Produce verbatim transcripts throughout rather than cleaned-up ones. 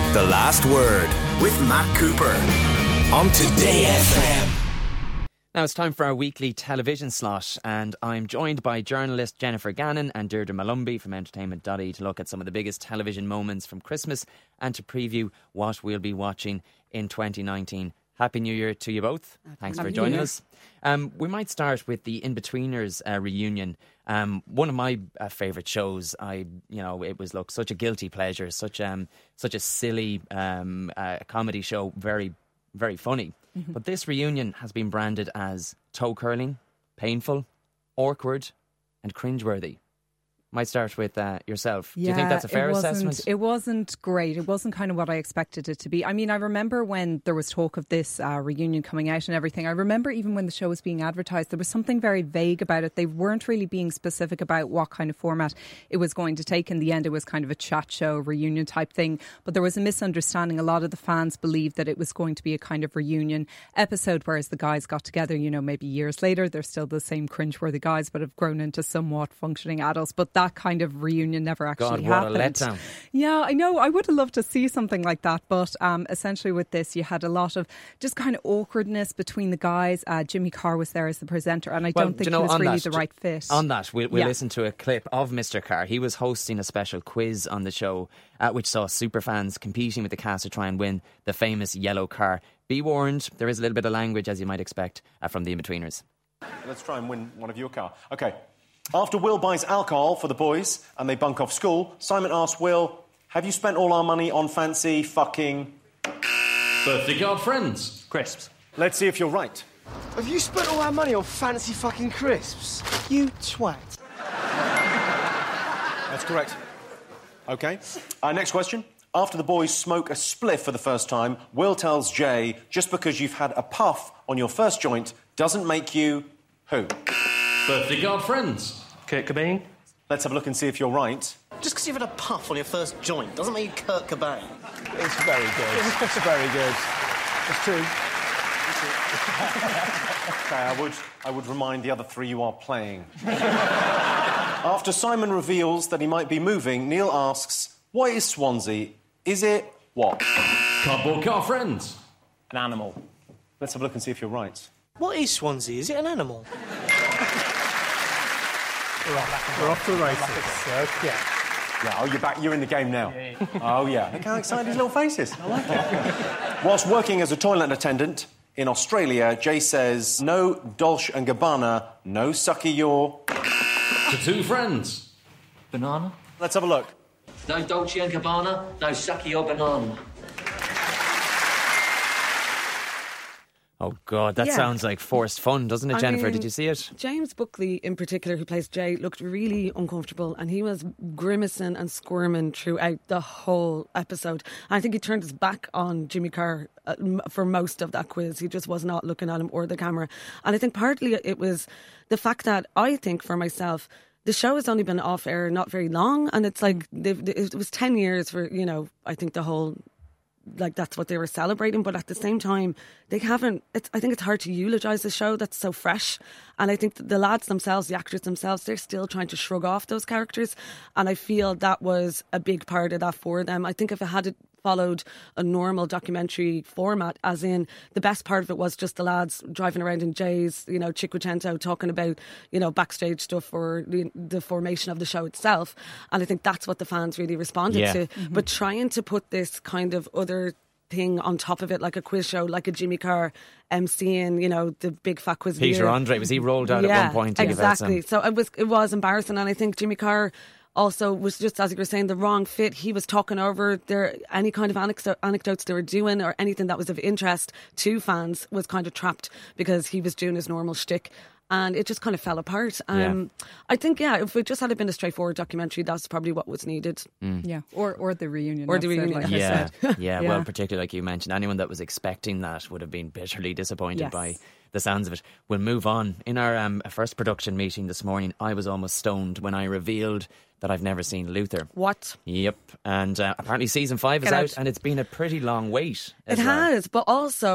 The Last Word with Matt Cooper on Today F M. Now it's time for our weekly television slot, and I'm joined by journalist Jennifer Gannon and Deirdre Malumbi from entertainment dot I E to look at some of the biggest television moments from Christmas and to preview what we'll be watching in twenty nineteen. Happy New Year to you both. Thanks Happy for joining New us. Um, we might start with the In-Betweeners uh, reunion. Um, one of my uh, favourite shows. I, you know, it was look such a guilty pleasure, such um, such a silly um, uh, comedy show, very, very funny. Mm-hmm. But this reunion has been branded as toe curling, painful, awkward, and cringeworthy. Might start with uh, yourself. Yeah, Do you think that's a fair it wasn't, assessment? It wasn't great. It wasn't kind of what I expected it to be. I mean, I remember when there was talk of this uh, reunion coming out and everything. I remember even when the show was being advertised, there was something very vague about it. They weren't really being specific about what kind of format it was going to take. In the end, it was kind of a chat show, reunion type thing. But there was a misunderstanding. A lot of the fans believed that it was going to be a kind of reunion episode, whereas the guys got together, you know, maybe years later. They're still the same cringeworthy guys, but have grown into somewhat functioning adults. But that kind of reunion never actually God, what happened. a letdown. Yeah, I know. I would have loved to see something like that. But um, essentially with this, you had a lot of just kind of awkwardness between the guys. Uh, Jimmy Carr was there as the presenter, and I Well, don't think do you know, he was on really that, the right fit. On that, we'll, we'll Yeah. listen to a clip of Mister Carr. He was hosting a special quiz on the show, uh, which saw superfans competing with the cast to try and win the famous yellow car. Be warned, there is a little bit of language, as you might expect, uh, from the In-Betweeners. Let's try and win one of your car. OK. After Will buys alcohol for the boys and they bunk off school, Simon asks Will, have you spent all our money on fancy fucking... birthday card friends? Crisps. Let's see if you're right. Have you spent all our money on fancy fucking crisps? You twat. That's correct. OK. Uh, next question. After the boys smoke a spliff for the first time, Will tells Jay, just because you've had a puff on your first joint doesn't make you... who? Birthday card friends? Kurt Cobain? Let's have a look and see if you're right. Just because you've had a puff on your first joint doesn't make you Kurt Cobain. It's very good. It's very good. It's true. OK, I would, I would remind the other three you are playing. After Simon reveals that he might be moving, Neil asks, what is Swansea? Is it what? Cardboard car friends? An animal. Let's have a look and see if you're right. What is Swansea? Is it an animal? We're off, We're off to the races. Okay. Yeah, oh, you're back. You're in the game now. Yeah, yeah. Oh, yeah. Look how excited his little face is. I like it. Whilst working as a toilet attendant in Australia, Jay says, no Dolce and Gabbana, no sucky your... Tattoo friends? Banana? Let's have a look. No Dolce and Gabbana, no sucky or banana. Oh, God, that Yeah. sounds like forced fun, doesn't it, I Jennifer? mean, Did you see it? James Buckley, in particular, who plays Jay, looked really uncomfortable and he was grimacing and squirming throughout the whole episode. And I think he turned his back on Jimmy Carr uh, m- for most of that quiz. He just was not looking at him or the camera. And I think partly it was the fact that I think for myself, the show has only been off air not very long, and it's like they've, it was ten years for, you know, I think the whole... like that's what they were celebrating, but at the same time they haven't it's, I think it's hard to eulogise the show that's so fresh, and I think the lads themselves, the actors themselves, they're still trying to shrug off those characters, and I feel that was a big part of that for them. I think if it had followed a normal documentary format, as in the best part of it was just the lads driving around in Jay's, you know, Cinquecento talking about, you know, backstage stuff or the, the formation of the show itself, and I think that's what the fans really responded Yeah. to. Mm-hmm. But trying to put this kind of other thing on top of it, like a quiz show, like a Jimmy Carr emceeing, you know, the big fat quiz. Peter Andre, was he rolled out yeah, at one point? To exactly. Give out some... So it was it was embarrassing, and I think Jimmy Carr also was just, as you were saying, the wrong fit. He was talking over their any kind of anecdote, anecdotes they were doing or anything that was of interest to fans was kind of trapped because he was doing his normal shtick. And it just kind of fell apart. Um, Yeah. I think, yeah, if it just had been a straightforward documentary, that's probably what was needed. Mm. Yeah, or or the reunion. Or the episode, reunion, like I Yeah, said. yeah, Yeah. well, particularly like you mentioned, anyone that was expecting that would have been bitterly disappointed Yes. by the sounds of it. We'll move on. In our um, first production meeting this morning, I was almost stoned when I revealed that I've never seen Luther. What? Yep, and uh, apparently season five is Get out, out. and it's been a pretty long wait. It as well. has, but also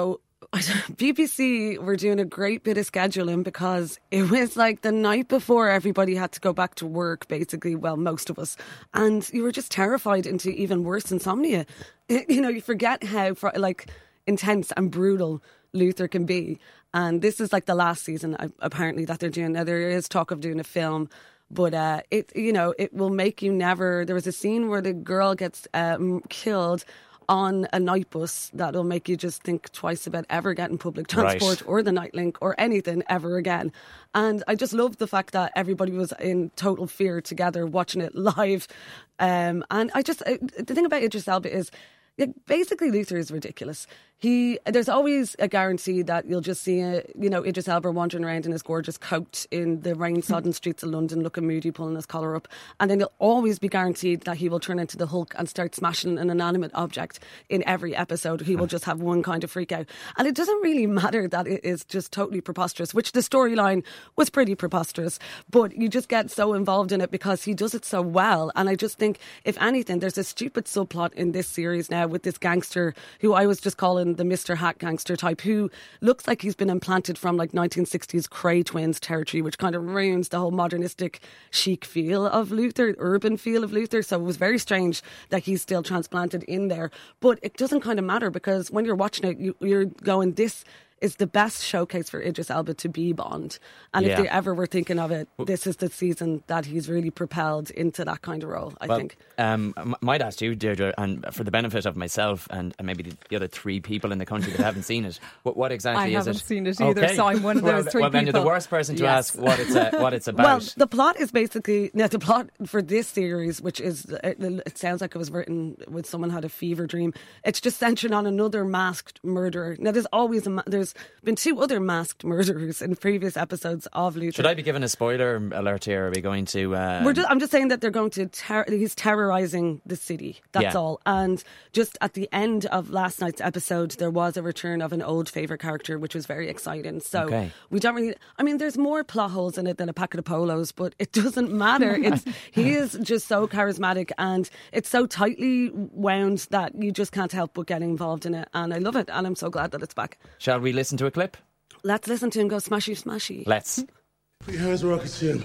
B B C were doing a great bit of scheduling because it was like the night before everybody had to go back to work, basically, well, most of us. And you were just terrified into even worse insomnia. You know, you forget how, like, intense and brutal Luther can be. And this is like the last season, apparently, that they're doing. Now, there is talk of doing a film. But uh, it, you know, it will make you never. There was a scene where the girl gets um, killed on a night bus that'll make you just think twice about ever getting public transport Right. or the Nightlink or anything ever again. And I just love the fact that everybody was in total fear together watching it live. Um, and I just uh, the thing about Idris Elba is. Yeah, basically, Luther is ridiculous. He there's always a guarantee that you'll just see a, you know Idris Elba wandering around in his gorgeous coat in the rain-sodden streets of London, looking moody, pulling his collar up, and then you'll always be guaranteed that he will turn into the Hulk and start smashing an inanimate object in every episode. He will just have one kind of freak out, and it doesn't really matter that it is just totally preposterous. Which the storyline was pretty preposterous, but you just get so involved in it because he does it so well. And I just think, if anything, there's a stupid subplot in this series now with this gangster who I was just calling the Mister Hat gangster type, who looks like he's been implanted from like nineteen sixties Cray Twins territory, which kind of ruins the whole modernistic chic feel of Luther, urban feel of Luther. So it was very strange that he's still transplanted in there. But it doesn't kind of matter, because when you're watching it, you, you're going, this is the best showcase for Idris Elba to be Bond. And Yeah. if they ever were thinking of it, this is the season that he's really propelled into that kind of role, I well, think. Um, I might ask you, Deirdre, and for the benefit of myself and, and maybe the, the other three people in the country that haven't seen it, what, what exactly I is haven't it? seen it either, Okay. so I'm one of those well, three well, then people. you're the worst person to Yes. ask what it's uh, what it's about. Well, the plot is basically, now the plot for this series, which is, it, it sounds like it was written when someone had a fever dream. It's just centred on another masked murderer. Now, there's always, a, ma- there's been two other masked murderers in previous episodes of Luther. Should I be given a spoiler alert here? Are we going to... Uh, We're just, I'm just saying that they're going to, ter- he's terrorising the city. That's Yeah. all. And just at the end of last night's episode, there was a return of an old favourite character, which was very exciting. So Okay. we don't really, I mean, there's more plot holes in it than a packet of polos, but it doesn't matter. It's, he is just so charismatic, and it's so tightly wound that you just can't help but get involved in it. And I love it. And I'm so glad that it's back. Shall we listen to a clip? Let's listen to him go smashy smashy. Let's. Put your hands where I can see them.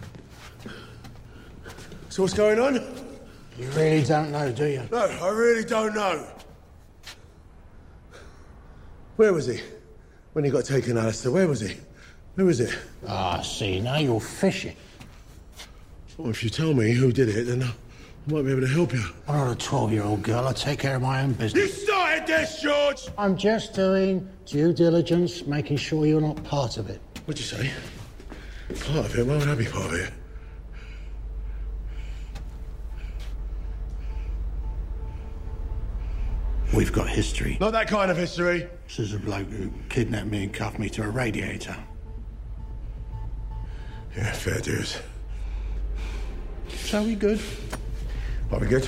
So what's going on? You really don't know, do you? No, I really don't know. Where was he? When he got taken, Alistair, where was he? Who was it? Ah, see, now you're fishing. Well, if you tell me who did it, then I might be able to help you. I'm not a twelve-year-old girl. I take care of my own You business. started this, George! I'm just doing due diligence, making sure you're not part of it. What'd you say? Part of it? Why would I be part of it? We've got history. Not that kind of history. This is a bloke who kidnapped me and cuffed me to a radiator. Yeah, fair dues. So we good? Are we good?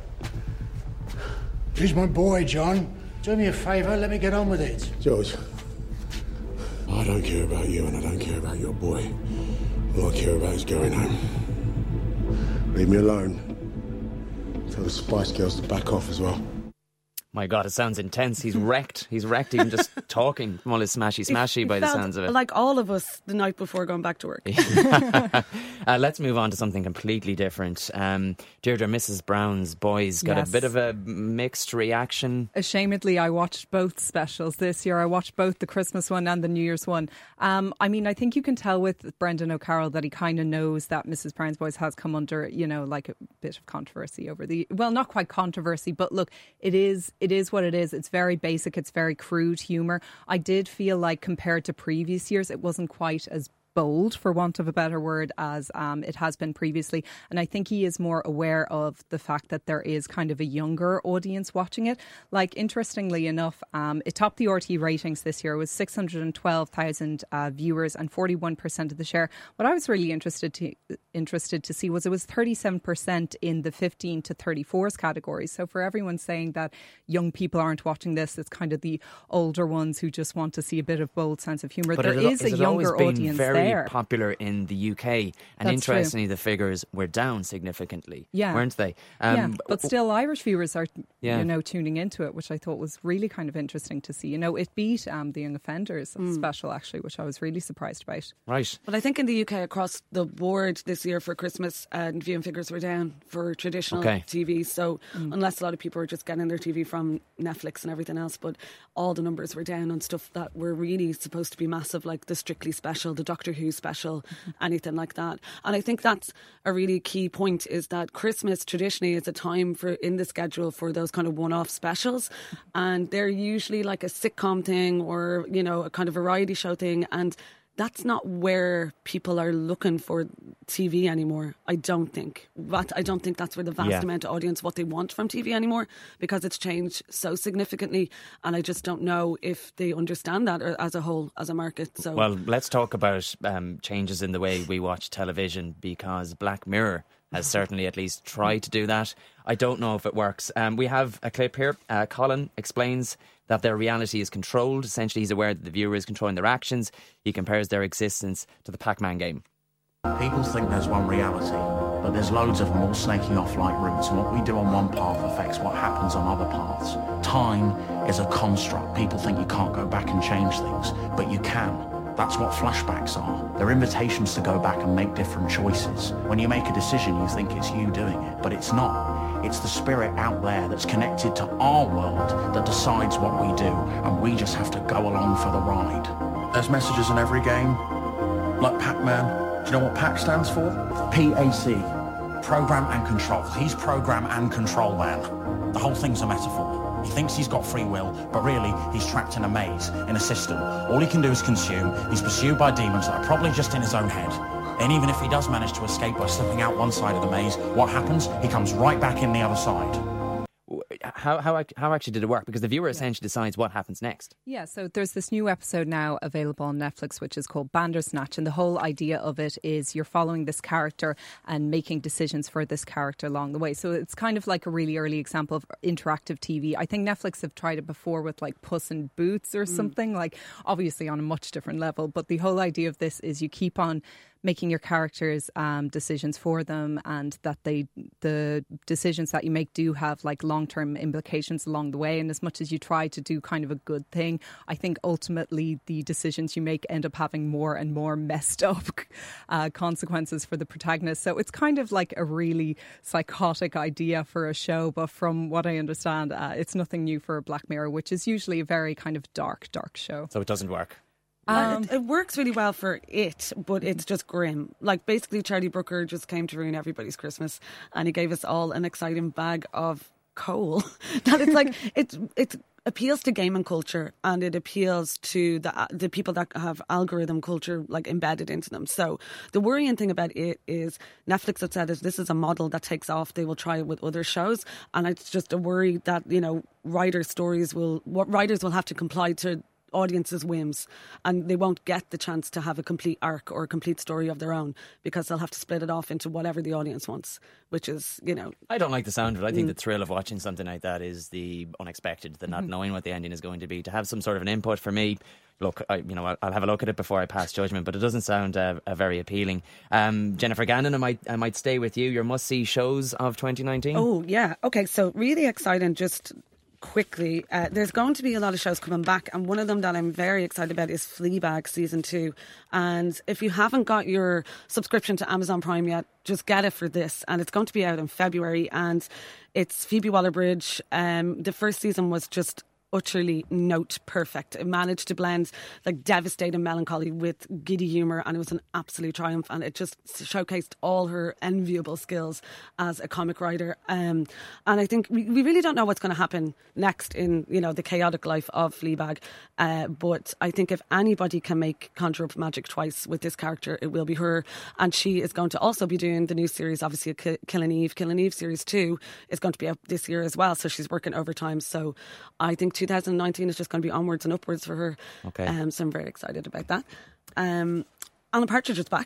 Here's my boy, John. Do me a favour, let me get on with it. George, I don't care about you and I don't care about your boy. All I care about is going home. Leave me alone. Tell the Spice Girls to back off as well. My God, it sounds intense. He's wrecked. He's wrecked even just talking from all his smashy smashy by the Felt sounds of it. like all of us the night before going back to work. uh, let's move on to something completely different. Um, Deirdre, Missus Brown's Boys got Yes. a bit of a mixed reaction. Ashamedly, I watched both specials this year. I watched both the Christmas one and the New Year's one. Um, I mean, I think you can tell with Brendan O'Carroll that he kind of knows that Missus Brown's Boys has come under, you know, like a bit of controversy over the, well, not quite controversy, but look, it is, it is what it is. It's very basic. It's very crude humour. I did feel like compared to previous years, it wasn't quite as bold, for want of a better word, as um, it has been previously. And I think he is more aware of the fact that there is kind of a younger audience watching it. Like, interestingly enough, um, it topped the R T ratings this year. It was six hundred twelve thousand uh, viewers and forty-one percent of the share. What I was really interested to interested to see was it was thirty-seven percent in the fifteen to thirty-fours categories. So for everyone saying that young people aren't watching this, it's kind of the older ones who just want to see a bit of bold sense of humour. But There it, is has a it always younger been audience very very there. popular in the U K, and That's interestingly, the figures were down significantly, Yeah. weren't they? yeah, Um, but still, Irish viewers are, Yeah. you know, tuning into it, which I thought was really kind of interesting to see. You know, it beat um, the Young Offenders Mm. special, actually, which I was really surprised about. Right. But I think in the U K across the board this year for Christmas, uh, viewing figures were down for traditional Okay. T V. So unless a lot of people are just getting their T V from Netflix and everything else, but all the numbers were down on stuff that were really supposed to be massive, like the Strictly special, the Doctor Who special, anything like that. And I think that's a really key point, is that Christmas traditionally is a time for in the schedule for those kind of one-off specials, and they're usually like a sitcom thing or, you know, a kind of variety show thing, and that's not where people are looking for T V anymore. I don't think. But I don't think that's where the vast Yeah. amount of audience what they want from T V anymore, because it's changed so significantly, and I just don't know if they understand that as a whole, as a market. So Well, let's talk about um, changes in the way we watch television, because Black Mirror has certainly at least tried to do that. I don't know if it works. Um, we have a clip here. Uh, Colin explains that their reality is controlled. Essentially, he's aware that the viewer is controlling their actions. He compares their existence to the Pac-Man game. People think there's one reality, but there's loads of them all snaking off like roots, and what we do on one path affects what happens on other paths. Time is a construct. People think you can't go back and change things, but you can. That's what flashbacks are. They're invitations to go back and make different choices. When you make a decision, you think it's you doing it, but it's not. It's the spirit out there that's connected to our world that decides what we do, and we just have to go along for the ride. There's messages in every game, like Pac-Man. Do you know what PAC stands for? P A C. Program and control. He's program and control man. The whole thing's a metaphor. He thinks he's got free will, but really he's trapped in a maze, in a system. All he can do is consume. He's pursued by demons that are probably just in his own head. And even if he does manage to escape by slipping out one side of the maze, what happens? He comes right back in the other side. How how ac- how actually did it work? Because the viewer essentially decides what happens next. Yeah, so there's this new episode now available on Netflix, which is called Bandersnatch, and the whole idea of it is you're following this character and making decisions for this character along the way. So it's kind of like a really early example of interactive T V. I think Netflix have tried it before with like Puss in Boots or something, like obviously on a much different level. But the whole idea of this is you keep on making your characters um, decisions for them, and that they the decisions that you make do have like long-term implications along the way. And as much as you try to do kind of a good thing, I think ultimately the decisions you make end up having more and more messed up uh, consequences for the protagonist. So it's kind of like a really psychotic idea for a show, but from what I understand, uh, it's nothing new for Black Mirror, which is usually a very kind of dark, dark show. So it doesn't work. Um, it, it works really well for it, but it's just grim. Like basically Charlie Brooker just came to ruin everybody's Christmas, and he gave us all an exciting bag of coal. That it's like it it appeals to gaming culture, and it appeals to the the people that have algorithm culture like embedded into them. So the worrying thing about it is Netflix have said is this is a model that takes off. They will try it with other shows, and it's just a worry that, you know, writers' stories will what writers will have to comply to audience's whims, and they won't get the chance to have a complete arc or a complete story of their own, because they'll have to split it off into whatever the audience wants, which is, you know... I don't like the sound of it. I think Mm. the thrill of watching something like that is the unexpected, the not knowing what the ending is going to be. To have some sort of an input for me, look, I, you know, I'll, I'll have a look at it before I pass judgment, but it doesn't sound uh, uh, very appealing. Um, Jennifer Gannon, I might, I might stay with you. Your must-see shows of twenty nineteen? Oh, yeah. Okay, so really exciting, just... quickly, uh, there's going to be a lot of shows coming back, and one of them that I'm very excited about is Fleabag season two. And if you haven't got your subscription to Amazon Prime yet, just get it for this, and it's going to be out in February, and it's Phoebe Waller-Bridge. Um, the first season was just utterly note perfect. It managed to blend like devastating melancholy with giddy humour, and it was an absolute triumph, and it just showcased all her enviable skills as a comic writer. Um, and I think we, we really don't know what's going to happen next in, you know, the chaotic life of Fleabag. Uh, but I think if anybody can make conjure up magic twice with this character, it will be her. And she is going to also be doing the new series, obviously, Ki- Killing Eve. Killing Eve series two is going to be out this year as well, so she's working overtime. So I think twenty nineteen is just going to be onwards and upwards for her. Okay. Um, so I'm very excited about that. Um, Alan Partridge is back.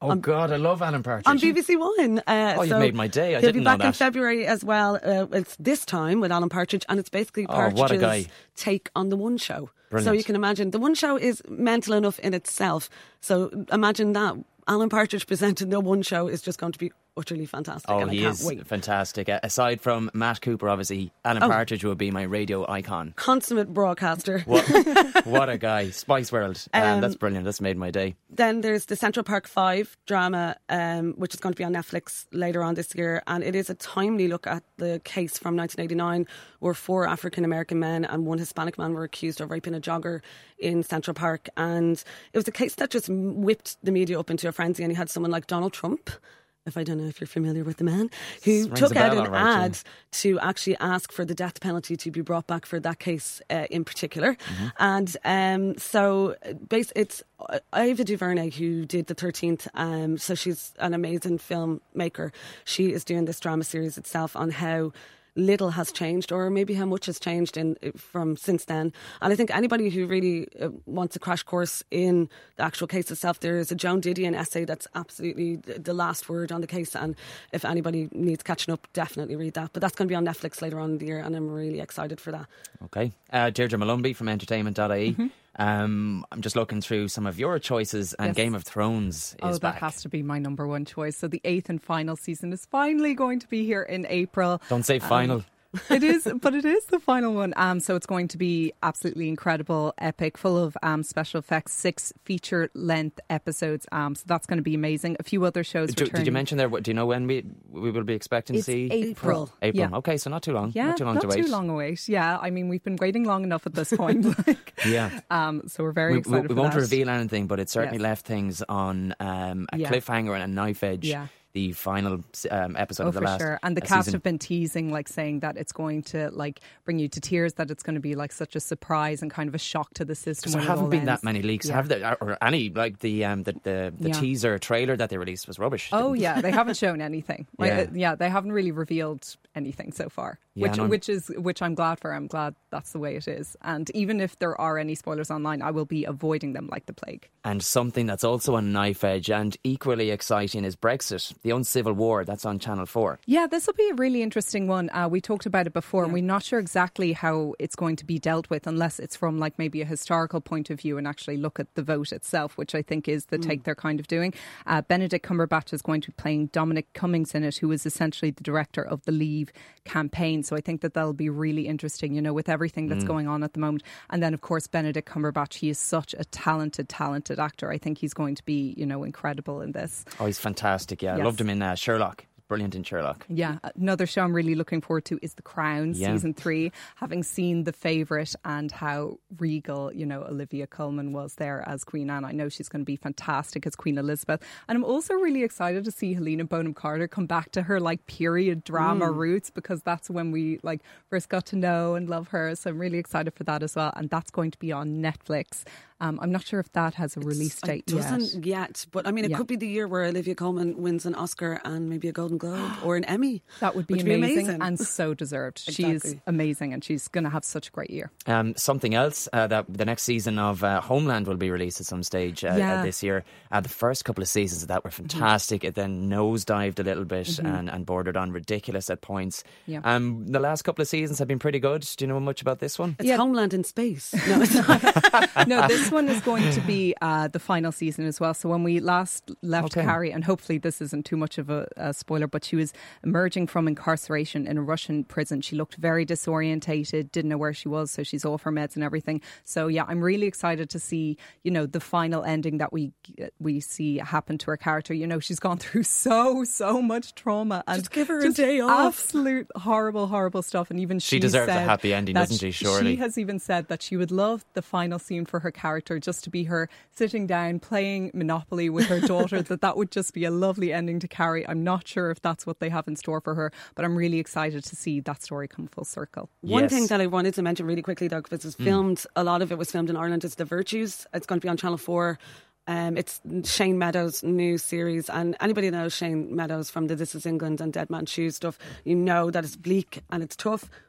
Oh, on, God, I love Alan Partridge. on B B C One. Uh, oh, you so made my day. I he'll didn't be know back that. in February as well. Uh, it's this time with Alan Partridge, and it's basically Oh, what a Partridge's guy. take on The One Show. Brilliant. So you can imagine, The One Show is mental enough in itself. So imagine that. Alan Partridge presenting The One Show is just going to be utterly fantastic. Oh, and he I can't is wait. fantastic. Uh, aside from Matt Cooper, obviously, Alan Oh. Partridge would be my radio icon. Consummate broadcaster. What, what a guy. Spice World. Um, Um, that's brilliant. That's made my day. Then there's the Central Park Five drama, um, which is going to be on Netflix later on this year. And it is a timely look at the case from nineteen eighty-nine where four African-American men and one Hispanic man were accused of raping a jogger in Central Park. And it was a case that just whipped the media up into a frenzy. And you had someone like Donald Trump, if I don't know if you're familiar with the man, who Rings took a bell, out an all right, ad to actually ask for the death penalty to be brought back for that case uh, in particular. Mm-hmm. And um, so base, it's uh, Ava DuVernay who did The thirteenth. Um, so she's an amazing filmmaker. She is doing this drama series itself on how little has changed, or maybe how much has changed in from since then. And I think anybody who really uh, wants a crash course in the actual case itself, there is a Joan Didion essay that's absolutely the the last word on the case. And if anybody needs catching up, definitely read that. But that's going to be on Netflix later on in the year, and I'm really excited for that. Okay. Uh, Deirdre Malumbi from entertainment dot I E. Mm-hmm. Um, I'm just looking through some of your choices, and Yes. Game of Thrones is Oh, that back. has to be my number one choice. So the eighth and final season is finally going to be here in April. Don't say final. Um, it is, but it is the final one. Um, so it's going to be absolutely incredible, epic, full of um, special effects, six feature-length episodes. Um, so that's going to be amazing. A few other shows Do, returning. did you mention there? what- Do you know when we we will be expecting to It's see? April. April. Yeah. Okay, so not too long. Yeah, not too long not to wait. too long a wait. Yeah, I mean, we've been waiting long enough at this point. like, Yeah. um, so we're very We, we, excited we for won't that. reveal anything, but it certainly Yes. left things on um, a Yeah. cliffhanger and a knife edge. Yeah. The final um, episode Oh, of the for last sure. And the uh, cast season. have been teasing, like saying that it's going to like bring you to tears, that it's going to be like such a surprise and kind of a shock to the system. There when it haven't all been that ends. many leaks, Yeah. have there? Or any like the um, the the, the Yeah. teaser trailer that they released was rubbish. Oh Didn't- yeah, they haven't shown anything. Like, Yeah. uh, yeah, they haven't really revealed anything so far. Yeah, which and I'm- which is which I'm glad for. I'm glad that's the way it is. And even if there are any spoilers online, I will be avoiding them like the plague. And something that's also on knife edge and equally exciting is Brexit, the uncivil war. That's on Channel four. Yeah, this will be a really interesting one. Uh, we talked about it before, and we're not sure exactly how it's going to be dealt with, unless it's from like maybe a historical point of view and actually look at the vote itself, which I think is the take they're kind of doing. Uh, Benedict Cumberbatch is going to be playing Dominic Cummings in it, who is essentially the director of the Leave campaign. So I think that that'll be really interesting, you know, with everything that's Mm. going on at the moment. And then, of course, Benedict Cumberbatch, he is such a talented, talented actor. I think he's going to be, you know, incredible in this. Oh, he's fantastic. Yeah, I Yes. loved him in uh, Sherlock. Brilliant in Sherlock. Yeah, another show I'm really looking forward to is The Crown, Yeah. season three. Having seen The Favourite and how regal, you know, Olivia Colman was there as Queen Anne, I know she's going to be fantastic as Queen Elizabeth. And I'm also really excited to see Helena Bonham Carter come back to her like period drama Mm. roots, because that's when we like first got to know and love her. So I'm really excited for that as well. And that's going to be on Netflix. Um, I'm not sure if that has a release date It doesn't yet. yet, but I mean, it Yeah. could be the year where Olivia Colman wins an Oscar and maybe a Golden Globe or an Emmy. That would be which amazing, and so deserved. She is Exactly. amazing, and she's going to have such a great year. Um, something else uh, that the next season of uh, Homeland will be released at some stage uh, Yeah. uh, this year. Uh, the first couple of seasons of that were fantastic. It then nosedived a little bit Mhm. and, and bordered on ridiculous at points. Yeah. Um, the last couple of seasons have been pretty good. Do you know much about this one? It's Homeland in space. No, it's not. No, this one is going to be uh, the final season as well. So when we last left Okay. Carrie, and hopefully this isn't too much of a, a spoiler, but she was emerging from incarceration in a Russian prison. She looked very disorientated, didn't know where she was, so she's off her meds and everything. So yeah, I'm really excited to see, you know, the final ending that we we see happen to her character. You know, she's gone through so so much trauma, and Just give her a just day off. absolute horrible horrible stuff. And even She she deserves a said happy ending, that doesn't she, surely? She has even said that she would love the final scene for her character just to be her sitting down playing Monopoly with her daughter, that that would just be a lovely ending to Carrie. I'm not sure if that's what they have in store for her, but I'm really excited to see that story come full circle. One Yes. thing that I wanted to mention really quickly, though, because it's Mm. filmed, a lot of it was filmed in Ireland, is The Virtues. It's going to be on Channel four. Um, it's Shane Meadows' new series, and anybody that knows Shane Meadows from the This Is England and Dead Man's Shoes stuff, you know that it's bleak and it's tough,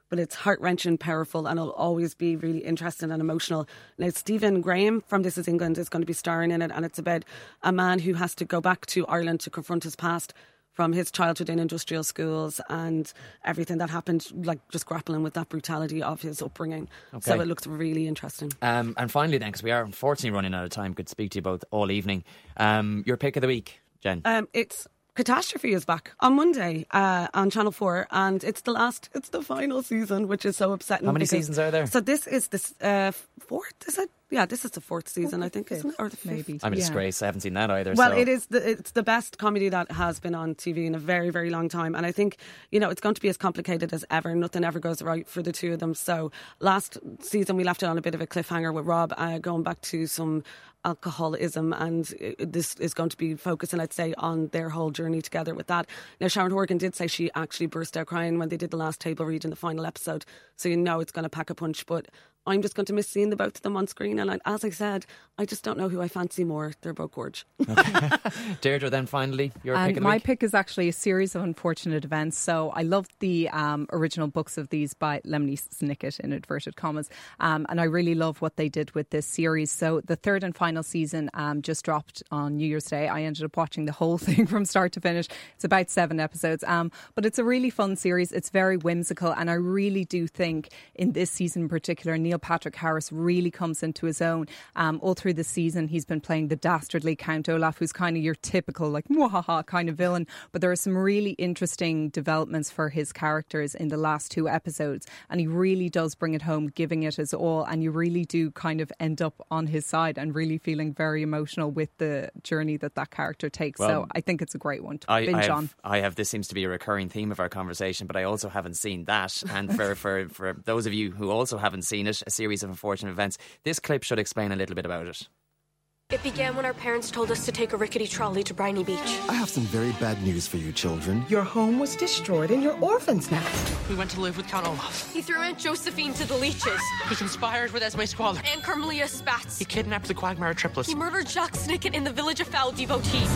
but it's heart-wrenching, powerful, and it'll always be really interesting and emotional. Now, Stephen Graham from This Is England is going to be starring in it, and it's about a man who has to go back to Ireland to confront his past from his childhood in industrial schools and everything that happened, like just grappling with that brutality of his upbringing. Okay. So it looks really interesting. Um, and finally then, because we are unfortunately running out of time, could speak to you both all evening. Um, your pick of the week, Jen? Um, it's Catastrophe is back on Monday uh, on Channel four, and it's the last, it's the final season, which is so upsetting. How many because, seasons are there? So this is the uh, fourth, is it? Yeah, this is the fourth season, I think, isn't it? Or the fifth? Maybe. I'm a Yeah. disgrace. I haven't seen that either. Well, so. it is the, it's the best comedy that has been on T V in a very, very long time. And I think, you know, it's going to be as complicated as ever. Nothing ever goes right for the two of them. So last season we left it on a bit of a cliffhanger with Rob uh, going back to some alcoholism, and it, this is going to be focusing, I'd say, on their whole journey together with that. Now, Sharon Horgan did say she actually burst out crying when they did the last table read in the final episode. So you know it's going to pack a punch. But I'm just going to miss seeing the both of them on screen. And I, as I said, I just don't know who I fancy more. They're both gorge. Okay. Deirdre, then finally, your Um, pick of the my week? pick is actually a series of unfortunate events. So I loved the um, original books of these by Lemony Snicket, in inverted commas. Um, and I really love what they did with this series. So the third and final season um, just dropped on New Year's Day. I ended up watching the whole thing from start to finish. It's about seven episodes. Um, but it's a really fun series. It's very whimsical. And I really do think in this season in particular, Neil Patrick Harris really comes into his own. Um, all through the season, he's been playing the dastardly Count Olaf, who's kind of your typical, like, mwahaha kind of villain. But there are some really interesting developments for his characters in the last two episodes. And he really does bring it home, giving it his all. And you really do kind of end up on his side and really feeling very emotional with the journey that that character takes. Well, so I think it's a great one to I, binge I have, on. I have, this seems to be a recurring theme of our conversation, but I also haven't seen that. And for, for, for those of you who also haven't seen it, a series of unfortunate events, this clip should explain a little bit about it. It began when our parents told us to take a rickety trolley to Briny Beach. I have some very bad news for you, children. Your home was destroyed and you're orphans now. We went to live with Count Olaf. He threw Aunt Josephine to the leeches. He conspired with Esme Squalor. And Carmelia Spatz. He kidnapped the Quagmire triplets. He murdered Jacques Snicket in the village of Foul Devotees.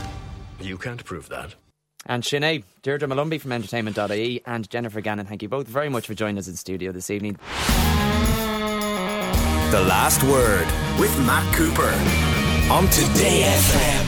You can't prove that. And Sinead, Deirdre Malumbi from entertainment dot I E and Jennifer Gannon, thank you both very much for joining us in studio this evening. The Last Word with Matt Cooper on Today F M.